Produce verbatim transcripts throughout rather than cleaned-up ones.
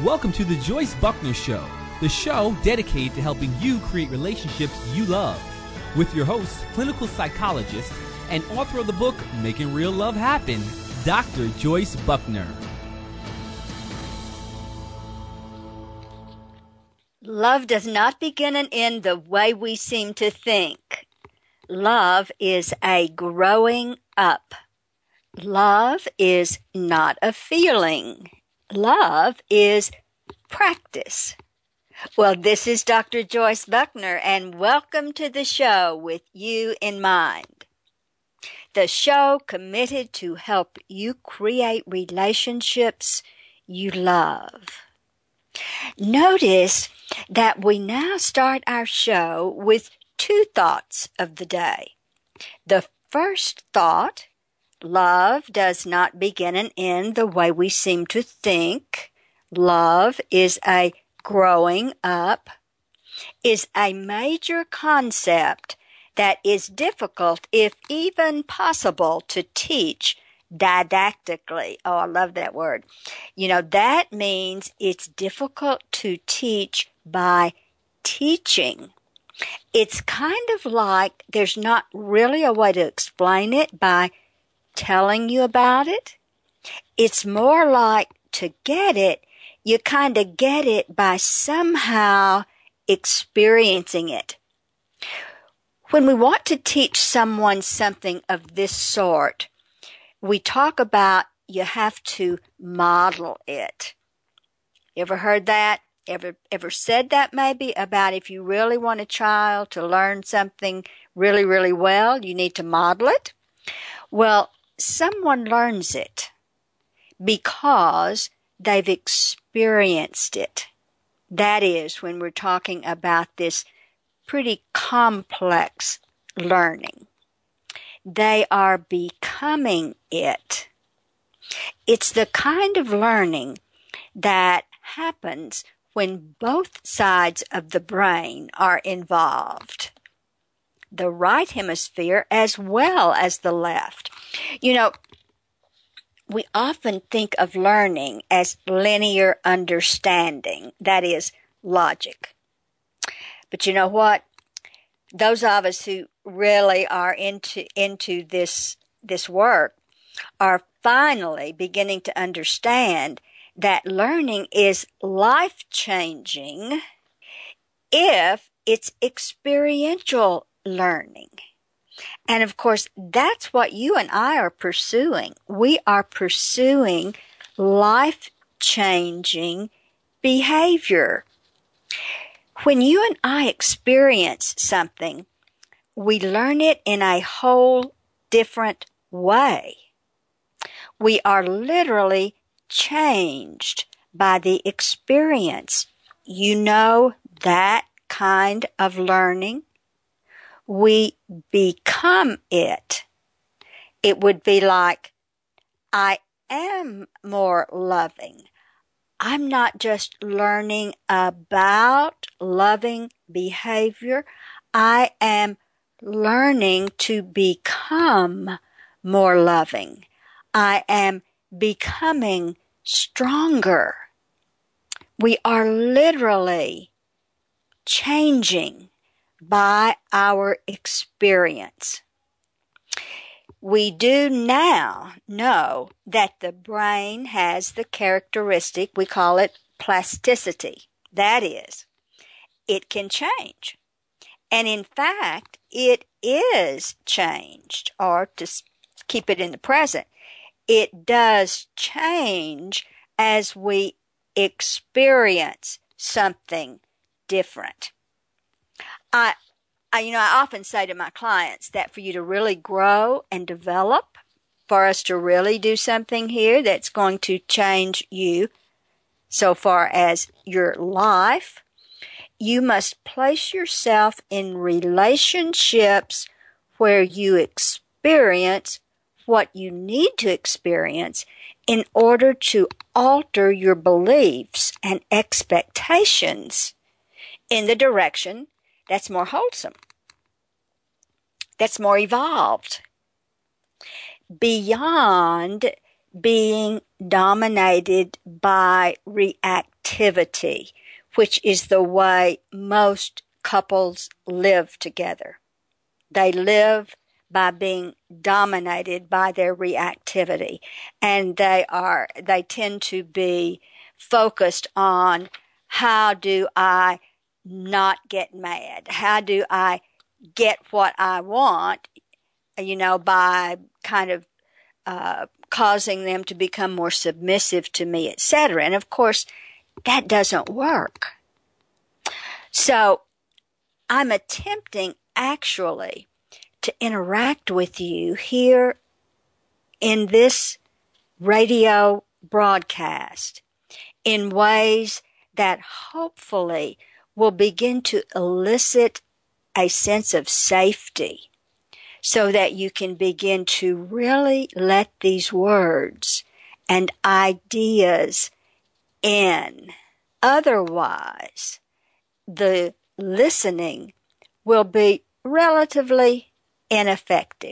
Welcome to the Joyce Buckner Show, the show dedicated to helping you create relationships you love. With your host, clinical psychologist, and author of the book, Making Real Love Happen, Doctor Joyce Buckner. Love does not begin and end the way we seem to think. Love is a growing up. Love is not a feeling. Love is practice. Well, this is Doctor Joyce Buckner, and welcome to the show with you in mind. The show committed to help you create relationships you love. Notice that we now start our show with two thoughts of the day. The first thought, love does not begin and end the way we seem to think. Love is a growing up, is a major concept that is difficult, if even possible, to teach didactically. Oh, I love that word. You know, that means it's difficult to teach by teaching. It's kind of like there's not really a way to explain it by telling you about it. It's more like to get it, you kind of get it by somehow experiencing it. When we want to teach someone something of this sort, we talk about you have to model it. You ever heard that? Ever ever said that maybe about if you really want a child to learn something really, really well, you need to model it? Well, someone learns it because they've experienced it. That is, when we're talking about this pretty complex learning. They are becoming it. It's the kind of learning that happens when both sides of the brain are involved. The right hemisphere as well as the left. You know, we often think of learning as linear understanding, that is, logic. But you know what? Those of us who really are into into this this work are finally beginning to understand that learning is life-changing if it's experiential learning. And of course, that's what you and I are pursuing. We are pursuing life-changing behavior. When you and I experience something, we learn it in a whole different way. We are literally changed by the experience. You know that kind of learning? We become it. It would be like, I am more loving. I'm not just learning about loving behavior. I am learning to become more loving. I am becoming stronger. We are literally changing by our experience. We do now know that the brain has the characteristic, we call it plasticity. That is, it can change. And in fact, it is changed, or to keep it in the present, it does change as we experience something different. I I, you know, I often say to my clients that for you to really grow and develop, for us to really do something here that's going to change you so far as your life, you must place yourself in relationships where you experience what you need to experience in order to alter your beliefs and expectations in the direction that's more wholesome, that's more evolved, beyond being dominated by reactivity, which is the way most couples live together. They live by being dominated by their reactivity, and they are they tend to be focused on, how do I not get mad? How do I get what I want, you know, by kind of uh, causing them to become more submissive to me, et cetera. And of course, that doesn't work. So I'm attempting actually to interact with you here in this radio broadcast in ways that hopefully will begin to elicit a sense of safety, so that you can begin to really let these words and ideas in. Otherwise, the listening will be relatively ineffective.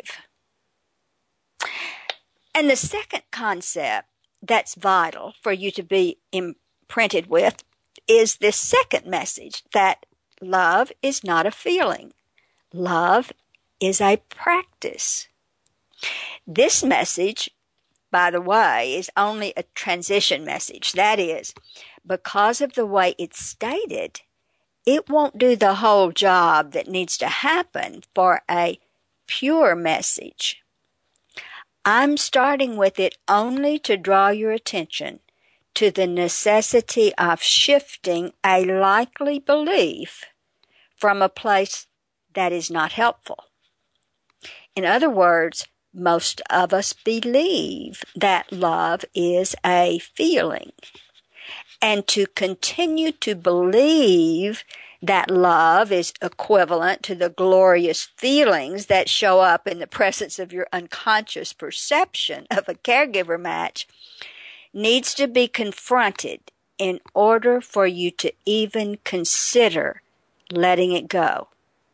And the second concept that's vital for you to be imprinted with is this second message, that love is not a feeling. Love is a practice. This message, by the way, is only a transition message. That is, because of the way it's stated, it won't do the whole job that needs to happen for a pure message. I'm starting with it only to draw your attention to the necessity of shifting a likely belief from a place that is not helpful. In other words, most of us believe that love is a feeling. And to continue to believe that love is equivalent to the glorious feelings that show up in the presence of your unconscious perception of a caregiver match needs to be confronted in order for you to even consider letting it go.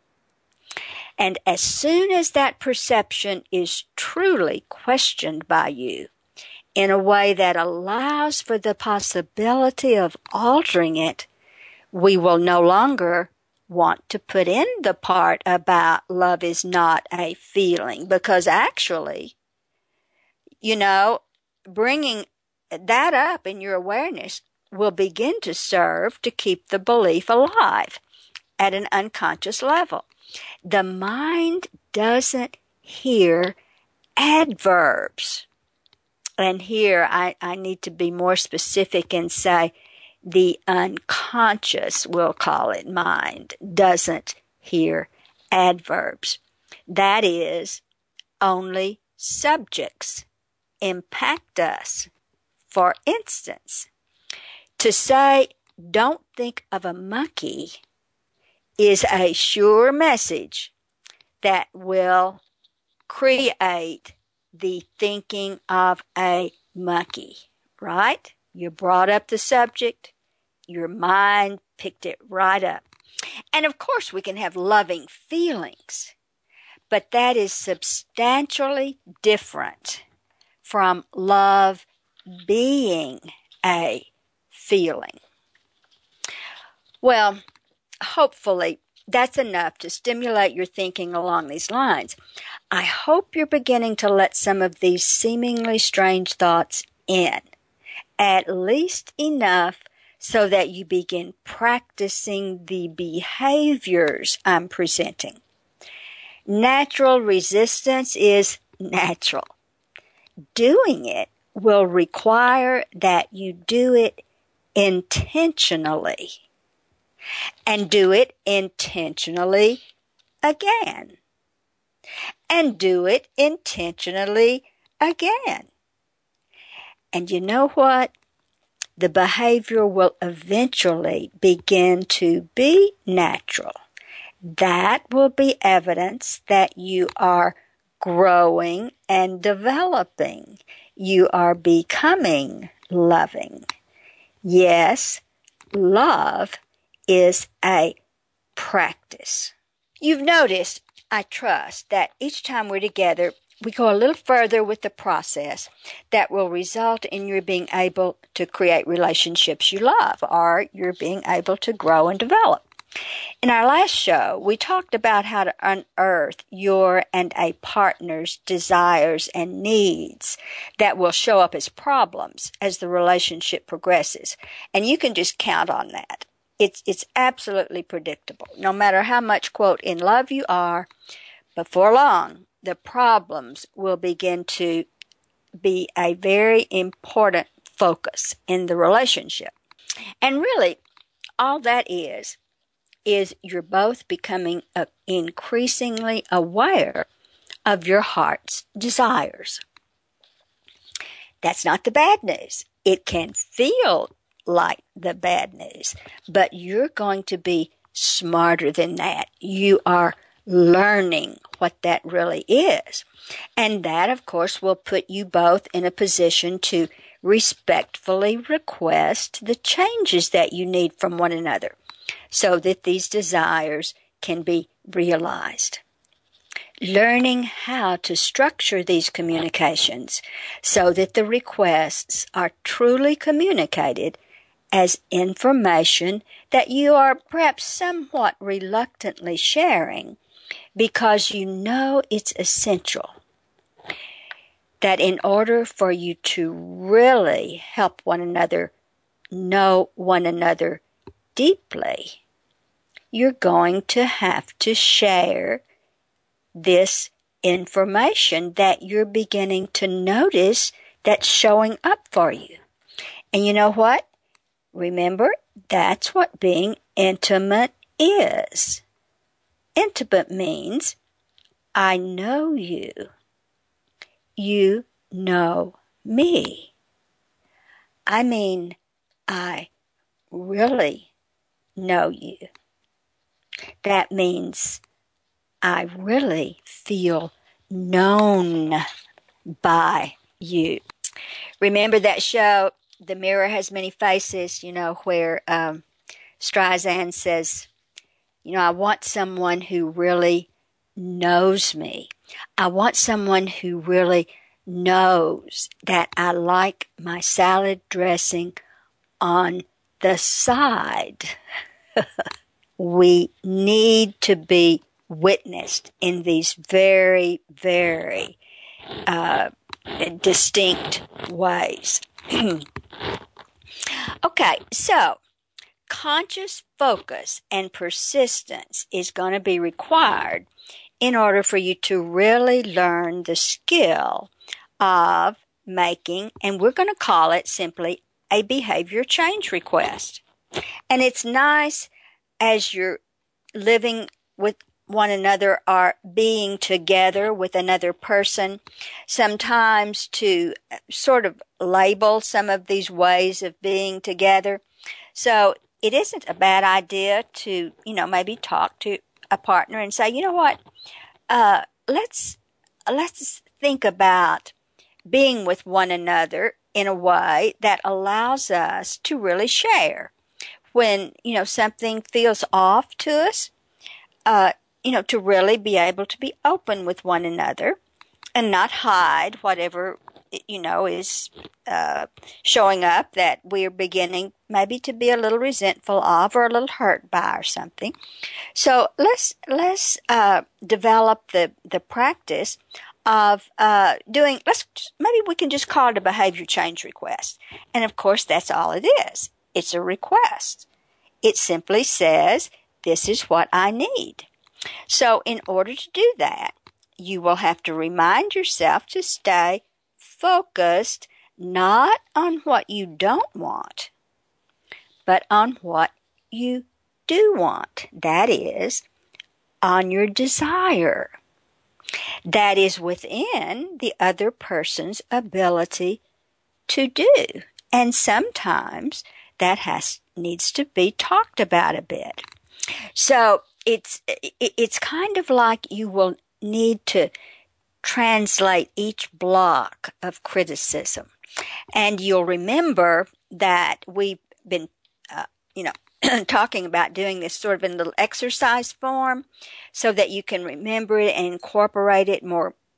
And as soon as that perception is truly questioned by you in a way that allows for the possibility of altering it, we will no longer want to put in the part about love is not a feeling, because actually, you know, bringing that up in your awareness will begin to serve to keep the belief alive at an unconscious level. The mind doesn't hear adverbs. And here I, I need to be more specific and say the unconscious, we'll call it mind, doesn't hear adverbs. That is, only subjects impact us. For instance, to say, don't think of a monkey, is a sure message that will create the thinking of a monkey, right? You brought up the subject, your mind picked it right up. And of course we can have loving feelings, but that is substantially different from love being a feeling. Well, hopefully that's enough to stimulate your thinking along these lines. I hope you're beginning to let some of these seemingly strange thoughts in, at least enough so that you begin practicing the behaviors I'm presenting. Natural resistance is natural. Doing it will require that you do it intentionally. And do it intentionally again. And do it intentionally again. And you know what? The behavior will eventually begin to be natural. That will be evidence that you are growing and developing. You are becoming loving. Yes, love is a practice. You've noticed, I trust, that each time we're together, we go a little further with the process that will result in your being able to create relationships you love, or you're being able to grow and develop. In our last show, we talked about how to unearth your and a partner's desires and needs that will show up as problems as the relationship progresses. And you can just count on that. It's, it's absolutely predictable. No matter how much, quote, in love you are, before long, the problems will begin to be a very important focus in the relationship. And really, all that is, is you're both becoming uh, increasingly aware of your heart's desires. That's not the bad news. It can feel like the bad news, but you're going to be smarter than that. You are learning what that really is. And that, of course, will put you both in a position to respectfully request the changes that you need from one another, so that these desires can be realized. Learning how to structure these communications so that the requests are truly communicated as information that you are perhaps somewhat reluctantly sharing because you know it's essential. That in order for you to really help one another know one another deeply, you're going to have to share this information that you're beginning to notice that's showing up for you. And you know what? Remember, that's what being intimate is. Intimate means I know you. You know me. I mean, I really know you. That means I really feel known by you. Remember that show, The Mirror Has Many Faces, you know, where um, Streisand says, you know, I want someone who really knows me. I want someone who really knows that I like my salad dressing on the side. We need to be witnessed in these very, very uh, distinct ways. Okay, so conscious focus and persistence is going to be required in order for you to really learn the skill of making, and we're going to call it simply a behavior change request. And it's nice as you're living with one another or being together with another person, sometimes to sort of label some of these ways of being together. So it isn't a bad idea to, you know, maybe talk to a partner and say, you know what, uh, let's, let's think about being with one another in a way that allows us to really share. When, you know, something feels off to us, uh, you know, to really be able to be open with one another and not hide whatever, you know, is uh, showing up that we're beginning maybe to be a little resentful of or a little hurt by or something. So let's let's uh, develop the, the practice of uh, doing, let's maybe we can just call it a behavior change request. And of course, that's all it is. It's a request. It simply says, this is what I need. So in order to do that, you will have to remind yourself to stay focused not on what you don't want, but on what you do want. That is, on your desire. That is within the other person's ability to do. And sometimes that has needs to be talked about a bit. So it's it's kind of like you will need to translate each block of criticism. And you'll remember that we've been, uh, you know, talking about doing this sort of in a little exercise form so that you can remember it and incorporate it more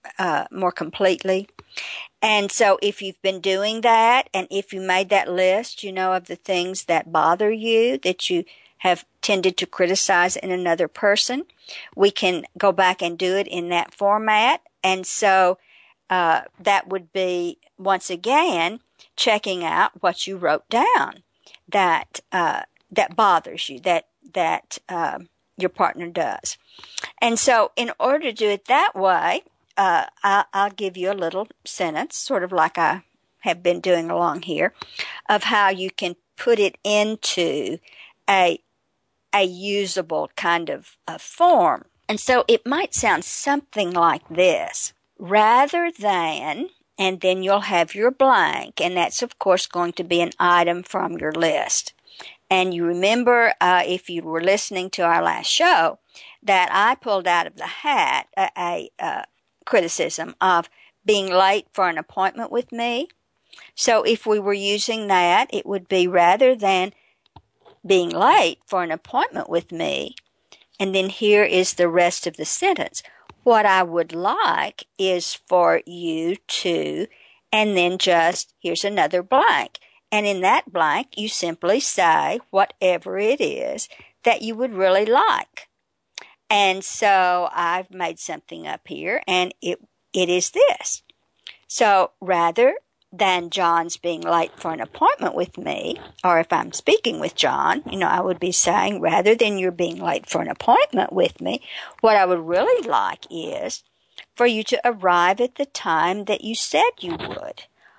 uh, more completely. And so if you've been doing that, and if you made that list, you know, of the things that bother you, that you have tended to criticize in another person, we can go back and do it in that format. And so uh, that would be, once again, checking out what you wrote down that uh, that bothers you, that that uh, your partner does. And so in order to do it that way, uh, I'll, I'll give you a little sentence, sort of like I have been doing along here, of how you can put it into a a usable kind of a form. And so it might sound something like this. Rather than, and then you'll have your blank, and that's of course going to be an item from your list. And you remember, uh, if you were listening to our last show, that I pulled out of the hat a, a, a criticism of being late for an appointment with me. So if we were using that, it would be rather than being late for an appointment with me, and then here is the rest of the sentence. What I would like is for you to, and then just, here's another blank. And in that blank, you simply say whatever it is that you would really like. And so I've made something up here, and it it is this. So rather than John's being late for an appointment with me, or if I'm speaking with John, you know, I would be saying, rather than you're being late for an appointment with me, what I would really like is for you to arrive at the time that you said you would.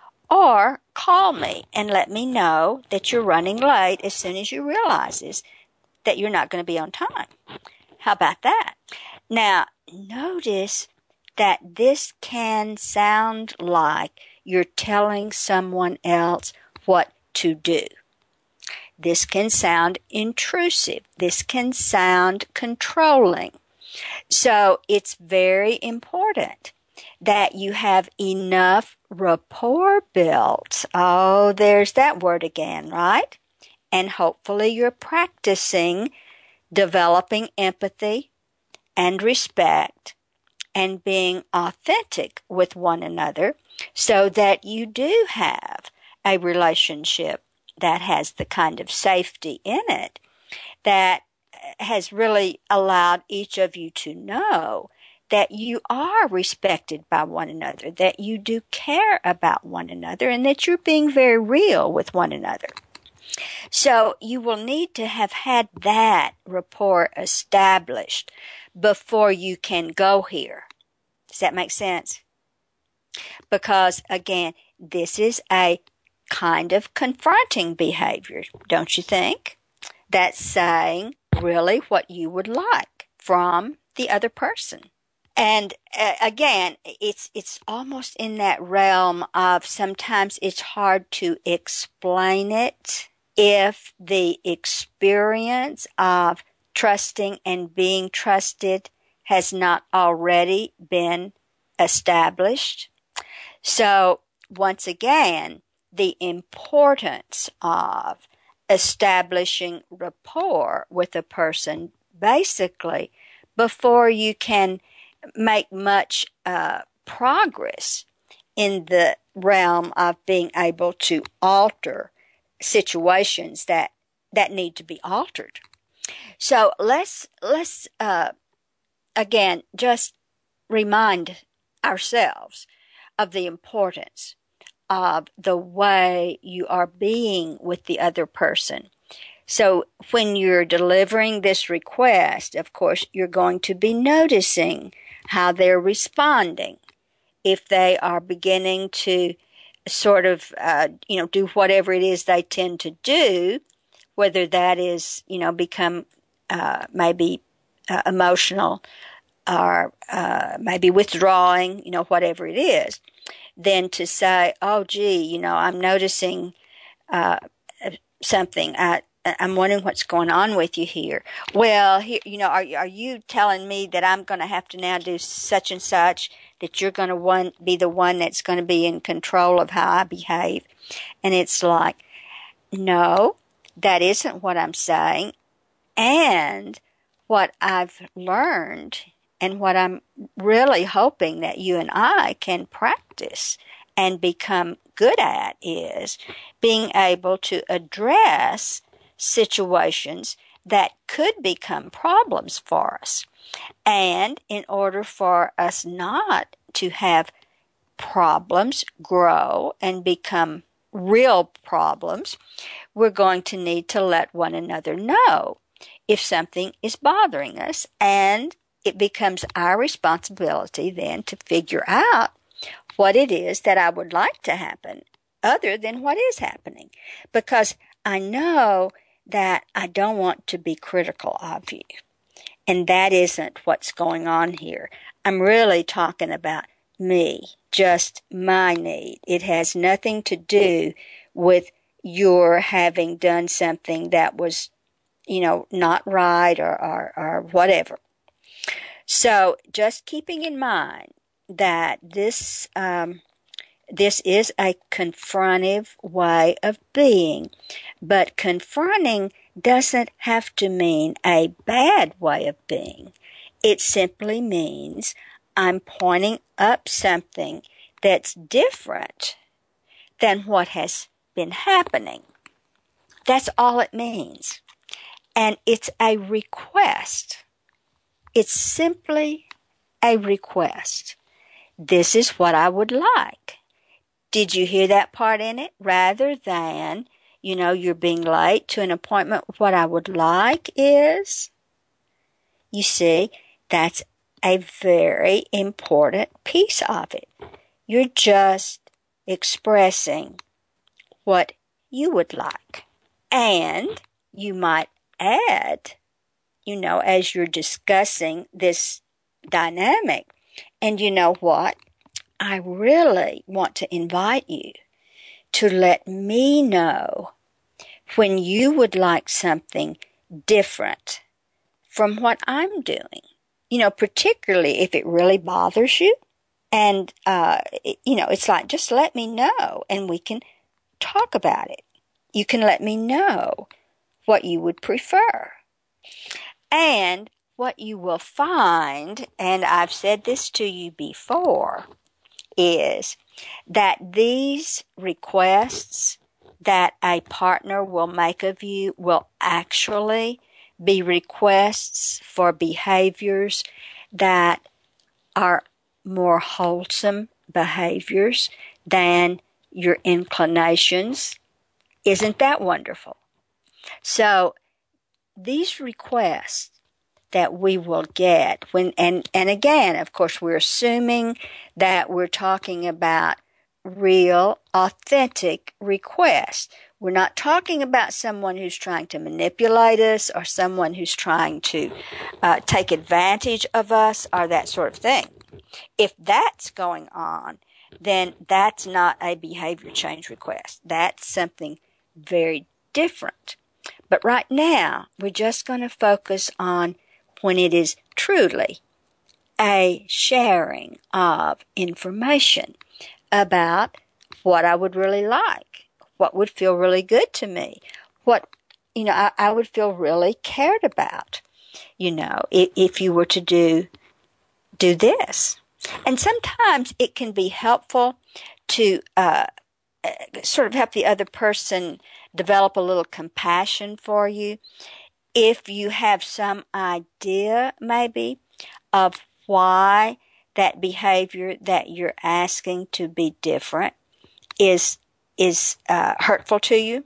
Or call me and let me know that you're running late as soon as you realize that you're not going to be on time. How about that? Now, notice that this can sound like you're telling someone else what to do. This can sound intrusive. This can sound controlling. So it's very important that you have enough rapport built. Oh, there's that word again, right? And hopefully you're practicing developing empathy and respect and being authentic with one another so that you do have a relationship that has the kind of safety in it that has really allowed each of you to know that you are respected by one another, that you do care about one another, and that you're being very real with one another. So you will need to have had that rapport established before you can go here. Does that make sense? Because, again, this is a kind of confronting behavior, don't you think? That's saying really what you would like from the other person. And uh, again, it's it's almost in that realm of sometimes it's hard to explain it if the experience of trusting and being trusted has not already been established. So once again, the importance of establishing rapport with a person basically before you can make much uh, progress in the realm of being able to alter situations that that need to be altered. So let's let's uh, again just remind ourselves of the importance of the way you are being with the other person. So when you're delivering this request, of course, you're going to be noticing how they're responding. If they are beginning to sort of, uh, you know, do whatever it is they tend to do, whether that is, you know, become uh, maybe uh, emotional or uh, maybe withdrawing, you know, whatever it is, then to say, oh, gee, you know, I'm noticing uh, something. I, I'm wondering what's going on with you here. Well, here, you know, are are you telling me that I'm going to have to now do such and such, that you're going to one, be the one that's going to be in control of how I behave? And it's like, no, that isn't what I'm saying. And what I've learned and what I'm really hoping that you and I can practice and become good at is being able to address situations that could become problems for us. And in order for us not to have problems grow and become real problems, we're going to need to let one another know if something is bothering us, and it becomes our responsibility then to figure out what it is that I would like to happen other than what is happening. Because I know that I don't want to be critical of you. And that isn't what's going on here. I'm really talking about me, just my need. It has nothing to do with your having done something that was, you know, not right or, or, or whatever. So just keeping in mind that this um, this is a confrontive way of being, but confronting doesn't have to mean a bad way of being. It simply means I'm pointing up something that's different than what has been happening. That's all it means. And it's a request. It's simply a request. This is what I would like. Did you hear that part in it? Rather than, you know, you're being late to an appointment, what I would like is, you see, that's a very important piece of it. You're just expressing what you would like. And you might add, you know, as you're discussing this dynamic, and you know what? I really want to invite you to let me know when you would like something different from what I'm doing. You know, particularly if it really bothers you. And, uh, it, you know, it's like, just let me know and we can talk about it. You can let me know what you would prefer. And what you will find, and I've said this to you before, is that these requests that a partner will make of you will actually be requests for behaviors that are more wholesome behaviors than your inclinations. Isn't that wonderful? So these requests that we will get when, and, and again, of course, we're assuming that we're talking about real, authentic requests. We're not talking about someone who's trying to manipulate us or someone who's trying to uh, take advantage of us or that sort of thing. If that's going on, then that's not a behavior change request. That's something very different. But right now, we're just going to focus on when it is truly a sharing of information about what I would really like, what would feel really good to me, what, you know, I, I would feel really cared about, you know, if, if you were to do, do this. And sometimes it can be helpful to uh, sort of help the other person develop a little compassion for you if you have some idea maybe of why that behavior that you're asking to be different is is uh, hurtful to you.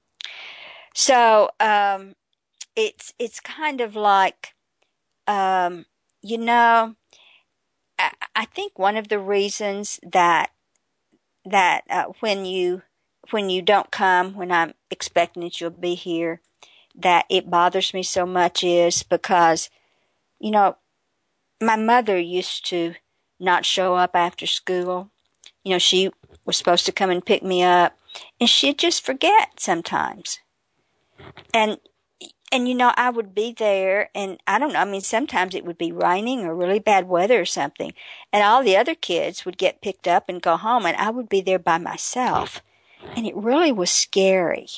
So um, it's it's kind of like, um, you know, I, I think one of the reasons that that uh, when you when you don't come when I'm expecting that you'll be here, that it bothers me so much is because, you know, my mother used to not show up after school. You know, she was supposed to come and pick me up, and she'd just forget sometimes. And, and you know, I would be there, and I don't know, I mean, sometimes it would be raining or really bad weather or something, and all the other kids would get picked up and go home, and I would be there by myself. And it really was scary.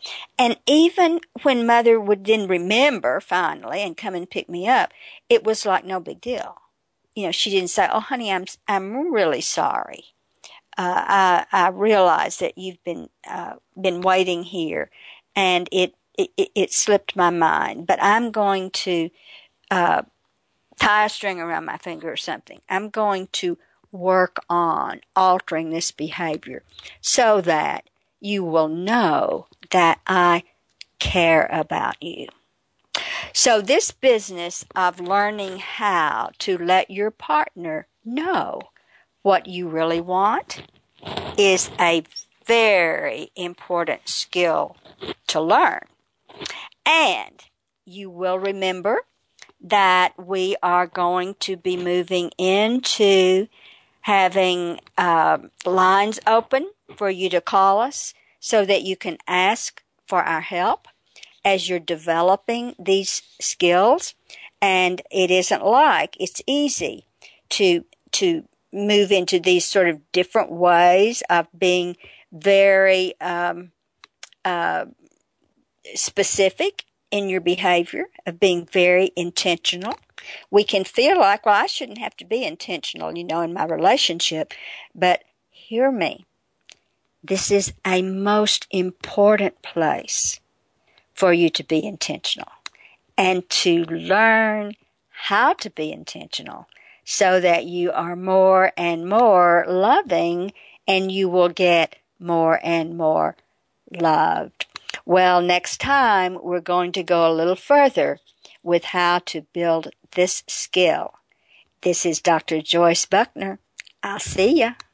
And even when Mother would then remember finally and come and pick me up, it was like no big deal. You know, she didn't say, "Oh, honey, I'm I'm really sorry. Uh, I I realize that you've been uh, been waiting here, and it, it it slipped my mind. But I'm going to uh, tie a string around my finger or something. I'm going to work on altering this behavior so that you will know that I care about you." So this business of learning how to let your partner know what you really want is a very important skill to learn. And you will remember that we are going to be moving into having uh, lines open for you to call us so that you can ask for our help as you're developing these skills. And it isn't like it's easy to to move into these sort of different ways of being very um, uh, specific in your behavior, of being very intentional. We can feel like, well, I shouldn't have to be intentional, you know, in my relationship. But hear me. This is a most important place for you to be intentional and to learn how to be intentional so that you are more and more loving and you will get more and more loved. Well, next time we're going to go a little further with how to build this skill. This is Doctor Joyce Buckner. I'll see ya.